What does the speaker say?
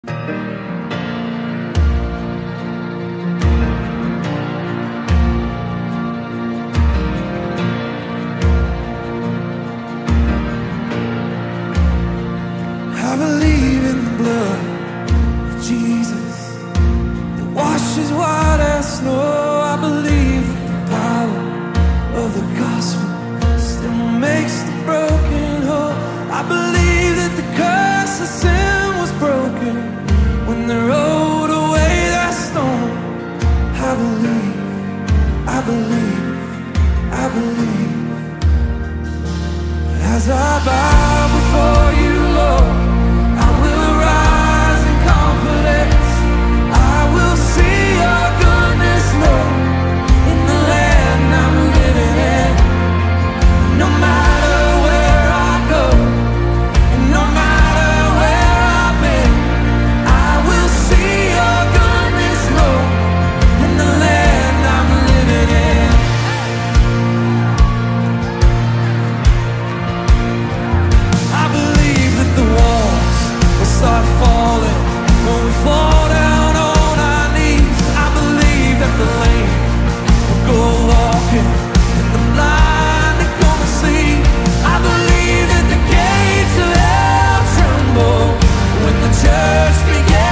I believe in the blood of Jesus that washes white as snow. I believe that the power of the gospel still makes the broken whole. I believe that the curse of sin was broken when they rolled away that stone. I believe, I believe, I believe. As I bow before you, Lord, I will rise in confidence. I will see your goodness, Lord, in the land I'm living in. No matter where I go, and no matter where I've been, I will see your goodness, Lord, in the land I'm living in. I believe that the walls will start falling when we fall down on our knees. I believe that the lame will go walking and the blind are gonna see. I believe that the gates of hell tremble when the church begins.